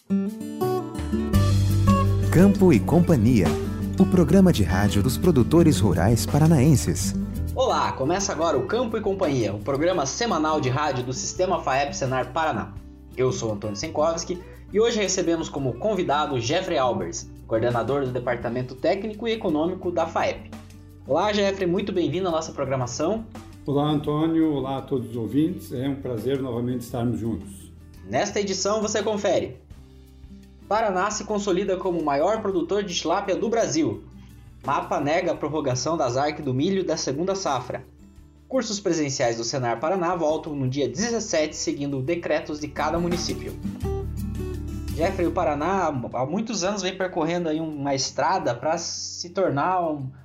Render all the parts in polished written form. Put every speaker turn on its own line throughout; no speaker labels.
Campo e Companhia, o programa de rádio dos produtores rurais paranaenses.
Olá, começa agora o Campo e Companhia, o programa semanal de rádio do Sistema FAEP Senar Paraná. Eu sou Antônio Senkowski e hoje recebemos como convidado Jeffrey Albers, coordenador do Departamento Técnico e Econômico da FAEP. Olá, Jeffrey, muito bem-vindo à nossa programação.
Olá, Antônio. Olá a todos os ouvintes. É um prazer novamente estarmos juntos.
Nesta edição você confere: Paraná se consolida como o maior produtor de tilápia do Brasil. Mapa nega a prorrogação das ARC do milho da segunda safra. Cursos presenciais do Senar Paraná voltam no dia 17, seguindo decretos de cada município. Jeffrey, o Paraná há muitos anos vem percorrendo aí uma estrada para se tornar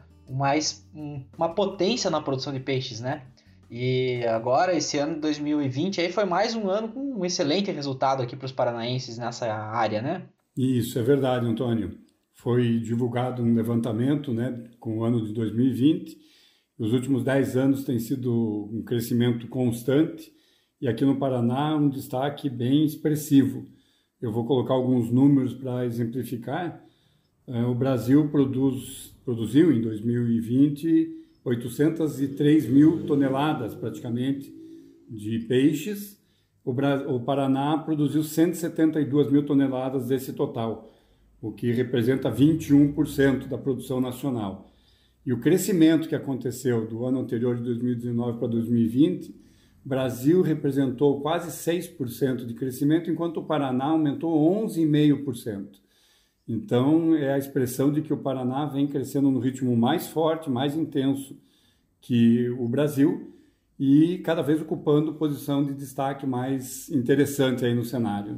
uma potência na produção de peixes, né? E agora, esse ano de 2020, aí foi mais um ano com um excelente resultado aqui para os paranaenses nessa área, né?
Isso, é verdade, Antônio. Foi divulgado um levantamento, né, com o ano de 2020. Os últimos 10 anos tem sido um crescimento constante e aqui no Paraná um destaque bem expressivo. Eu vou colocar alguns números para exemplificar. O Brasil produziu em 2020 803 mil toneladas praticamente de peixes. O Paraná produziu 172 mil toneladas desse total, o que representa 21% da produção nacional. E o crescimento que aconteceu do ano anterior, de 2019 para 2020, o Brasil representou quase 6% de crescimento, enquanto o Paraná aumentou 11,5%. Então, é a expressão de que o Paraná vem crescendo no ritmo mais forte, mais intenso que o Brasil e cada vez ocupando posição de destaque mais interessante aí no cenário.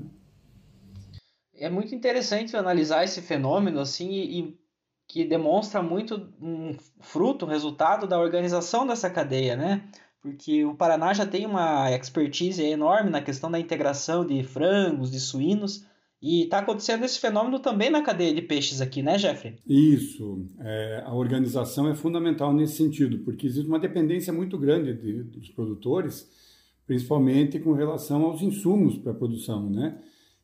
É muito interessante analisar esse fenômeno assim e que demonstra muito um resultado da organização dessa cadeia, né? Porque o Paraná já tem uma expertise enorme na questão da integração de frangos, de suínos, e está acontecendo esse fenômeno também na cadeia de peixes aqui, né, Jeffrey?
Isso. A organização é fundamental nesse sentido, porque existe uma dependência muito grande dos produtores, principalmente com relação aos insumos para a produção, né?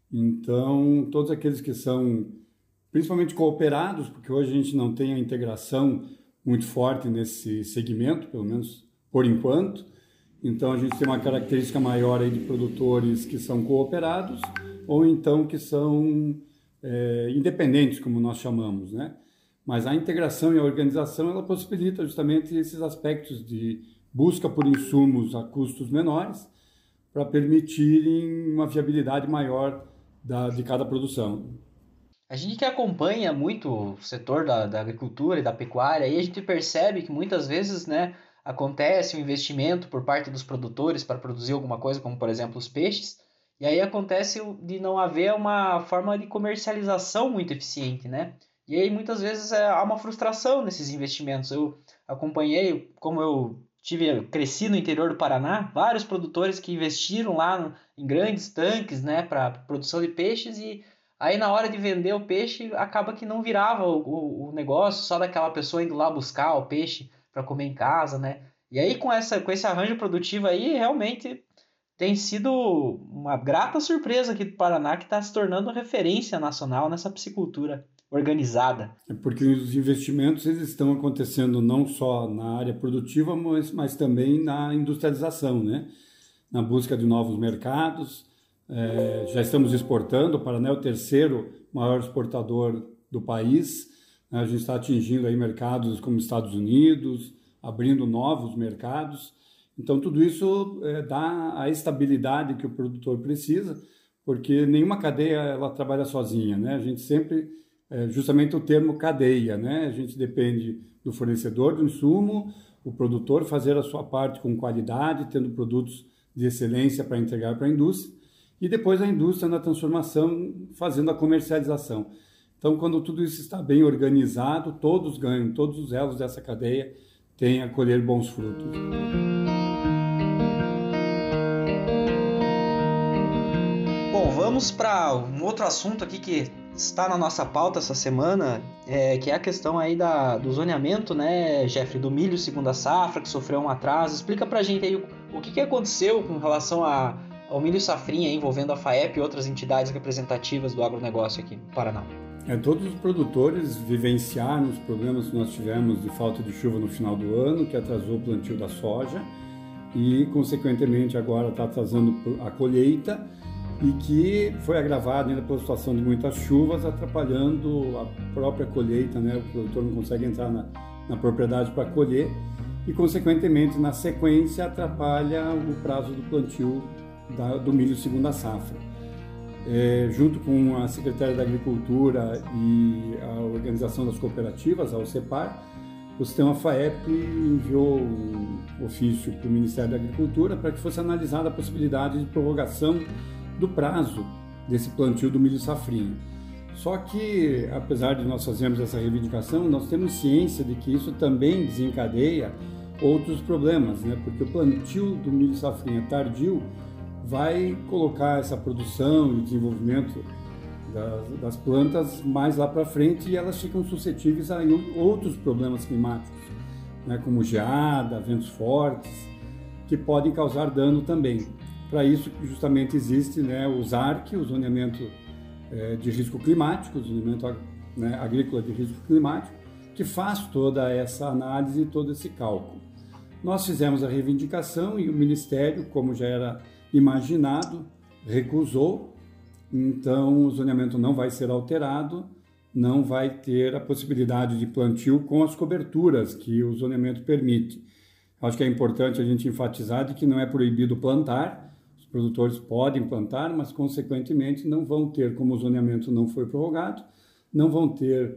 Então, todos aqueles que são principalmente cooperados, porque hoje a gente não tem a integração muito forte nesse segmento, pelo menos por enquanto. Então, a gente tem uma característica maior aí de produtores que são cooperados ou então que são independentes, como nós chamamos, né? Mas a integração e a organização, ela possibilita justamente esses aspectos de busca por insumos a custos menores para permitirem uma viabilidade maior de cada produção.
A gente que acompanha muito o setor da agricultura e da pecuária, aí a gente percebe que muitas vezes, né, acontece um investimento por parte dos produtores para produzir alguma coisa, como por exemplo os peixes, e aí acontece de não haver uma forma de comercialização muito eficiente, né? E aí muitas vezes há uma frustração nesses investimentos. Eu acompanhei, como eu cresci no interior do Paraná, vários produtores que investiram lá em grandes tanques, né, para produção de peixes, e aí na hora de vender o peixe acaba que não virava o negócio, só daquela pessoa indo lá buscar o peixe para comer em casa, né? E aí com esse arranjo produtivo aí, realmente tem sido uma grata surpresa aqui do Paraná, que está se tornando referência nacional nessa piscicultura organizada.
É porque os investimentos eles estão acontecendo não só na área produtiva, mas também na industrialização, né? Na busca de novos mercados. Já estamos exportando, o Paraná é o terceiro maior exportador do país. A gente está atingindo aí mercados como Estados Unidos, abrindo novos mercados. Então, tudo isso dá a estabilidade que o produtor precisa, porque nenhuma cadeia ela trabalha sozinha, né? A gente sempre, justamente o termo cadeia, né? A gente depende do fornecedor do insumo, o produtor fazer a sua parte com qualidade, tendo produtos de excelência para entregar para a indústria, e depois a indústria na transformação, fazendo a comercialização. Então, quando tudo isso está bem organizado, todos ganham, todos os elos dessa cadeia têm a colher bons frutos.
Bom, vamos para um outro assunto aqui que está na nossa pauta essa semana, que é a questão aí do zoneamento, né, Jeffrey, do milho segunda safra, que sofreu um atraso. Explica pra gente aí o que aconteceu com relação ao milho safrinha envolvendo a FAEP e outras entidades representativas do agronegócio aqui no Paraná?
Todos os produtores vivenciaram os problemas que nós tivemos de falta de chuva no final do ano, que atrasou o plantio da soja e, consequentemente, agora está atrasando a colheita e que foi agravado ainda pela situação de muitas chuvas, atrapalhando a própria colheita, né? O produtor não consegue entrar na propriedade para colher e, consequentemente, na sequência, atrapalha o prazo do plantio do milho segunda safra. Junto com a Secretaria da Agricultura e a Organização das Cooperativas, a OCEPAR, o sistema FAEP enviou um ofício para o Ministério da Agricultura para que fosse analisada a possibilidade de prorrogação do prazo desse plantio do milho safrinha. Só que, apesar de nós fazermos essa reivindicação, nós temos ciência de que isso também desencadeia outros problemas, né? Porque o plantio do milho safrinha tardio vai colocar essa produção e desenvolvimento das plantas mais lá para frente e elas ficam suscetíveis a outros problemas climáticos, né, como geada, ventos fortes, que podem causar dano também. Para isso, justamente existe, né, o ZARC, o zoneamento de risco climático, o zoneamento, né, agrícola de risco climático, que faz toda essa análise e todo esse cálculo. Nós fizemos a reivindicação e o Ministério, como já era imaginado, recusou, então o zoneamento não vai ser alterado, não vai ter a possibilidade de plantio com as coberturas que o zoneamento permite. Acho que é importante a gente enfatizar de que não é proibido plantar, os produtores podem plantar, mas consequentemente não vão ter, como o zoneamento não foi prorrogado, não vão ter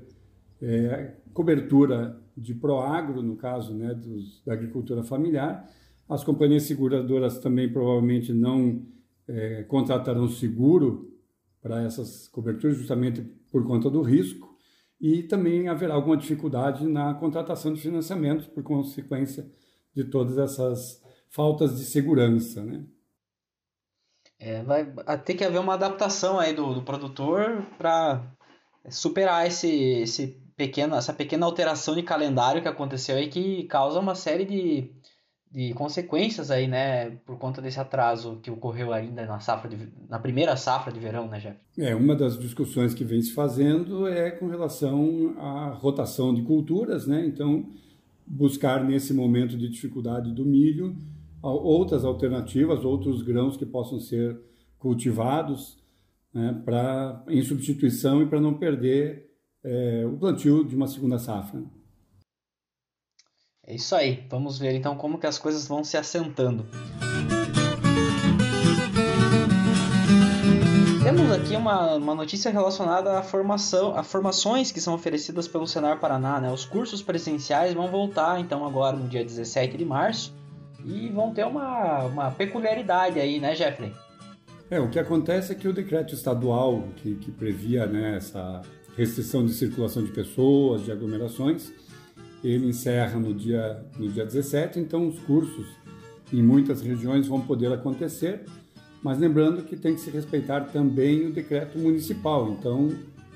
cobertura de proagro, no caso, né, da agricultura familiar. As companhias seguradoras também provavelmente não contratarão seguro para essas coberturas, justamente por conta do risco, e também haverá alguma dificuldade na contratação de financiamentos por consequência de todas essas faltas de segurança, né?
Vai ter que haver uma adaptação aí do produtor para superar essa pequena alteração de calendário que aconteceu aí, que causa uma série de consequências aí, né, por conta desse atraso que ocorreu ainda na primeira safra de verão, né, Jeff?
Uma das discussões que vem se fazendo é com relação à rotação de culturas, né? Então, buscar nesse momento de dificuldade do milho outras alternativas, outros grãos que possam ser cultivados, né, em substituição e para não perder o plantio de uma segunda safra.
É isso aí, vamos ver então como que as coisas vão se assentando. Temos aqui uma notícia relacionada à formações que são oferecidas pelo Senar Paraná, né? Os cursos presenciais vão voltar então agora no dia 17 de março e vão ter uma peculiaridade aí, né, Jeffrey?
O que acontece é que o decreto estadual que previa, né, essa restrição de circulação de pessoas, de aglomerações, ele encerra no dia 17, então os cursos em muitas regiões vão poder acontecer, mas lembrando que tem que se respeitar também o decreto municipal, então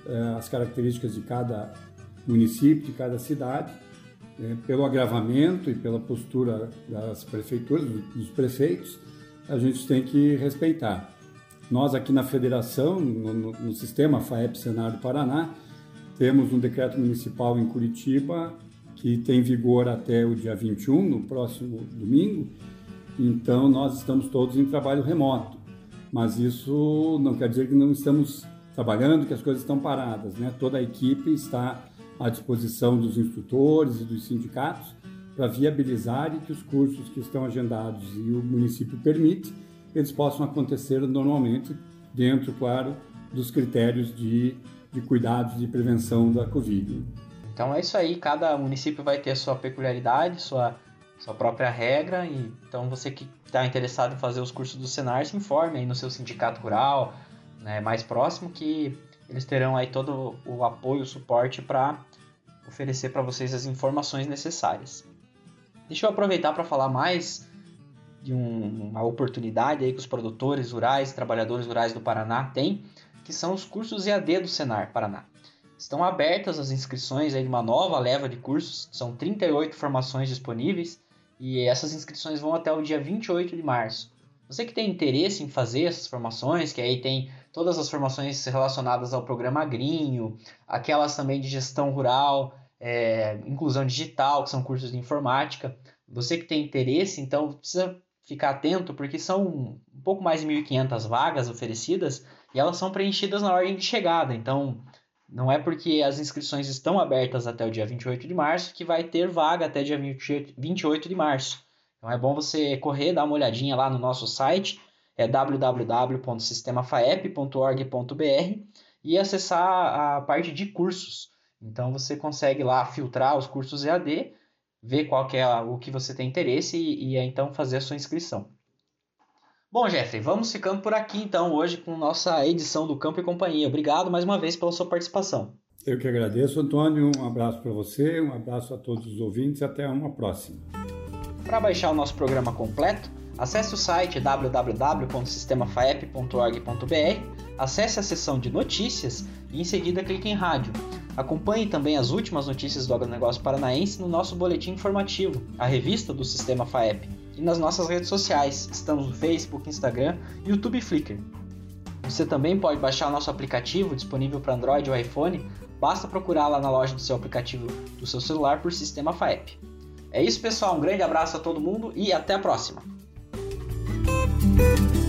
as características de cada município, de cada cidade, pelo agravamento e pela postura das prefeituras, dos prefeitos, a gente tem que respeitar. Nós aqui na federação, no sistema FAEP Senar do Paraná, temos um decreto municipal em Curitiba que tem vigor até o dia 21, no próximo domingo, então nós estamos todos em trabalho remoto, mas isso não quer dizer que não estamos trabalhando, que as coisas estão paradas, né? Toda a equipe está à disposição dos instrutores e dos sindicatos para viabilizar e que os cursos que estão agendados e o município permite, eles possam acontecer normalmente dentro, claro, dos critérios de cuidados de prevenção da Covid.
Então é isso aí, cada município vai ter a sua peculiaridade, sua própria regra, e então você que está interessado em fazer os cursos do Senar, se informe aí no seu sindicato rural, né, mais próximo, que eles terão aí todo o apoio, o suporte para oferecer para vocês as informações necessárias. Deixa eu aproveitar para falar mais de uma oportunidade aí que os produtores rurais, trabalhadores rurais do Paraná têm, que são os cursos EAD do Senar Paraná. Estão abertas as inscrições aí de uma nova leva de cursos, são 38 formações disponíveis e essas inscrições vão até o dia 28 de março. Você que tem interesse em fazer essas formações, que aí tem todas as formações relacionadas ao programa Agrinho, aquelas também de gestão rural, inclusão digital, que são cursos de informática. Você que tem interesse, então precisa ficar atento, porque são um pouco mais de 1.500 vagas oferecidas e elas são preenchidas na ordem de chegada. Então, não é porque as inscrições estão abertas até o dia 28 de março que vai ter vaga até dia 28 de março. Então, é bom você correr, dar uma olhadinha lá no nosso site, www.sistemafaep.org.br, e acessar a parte de cursos. Então, você consegue lá filtrar os cursos EAD, ver qual que é o que você tem interesse e então fazer a sua inscrição. Bom, Jeffrey, vamos ficando por aqui então hoje com nossa edição do Campo e Companhia. Obrigado mais uma vez pela sua participação.
Eu que agradeço, Antônio. Um abraço para você, um abraço a todos os ouvintes e até uma próxima.
Para baixar o nosso programa completo, acesse o site www.sistemafaep.org.br, acesse a seção de notícias e em seguida clique em rádio. Acompanhe também as últimas notícias do agronegócio paranaense no nosso boletim informativo, a revista do Sistema FAEP, e nas nossas redes sociais. Estamos no Facebook, Instagram, YouTube e Flickr. Você também pode baixar o nosso aplicativo disponível para Android ou iPhone, basta procurar lá na loja do seu aplicativo do seu celular por Sistema FAEP. É isso, pessoal, um grande abraço a todo mundo e até a próxima!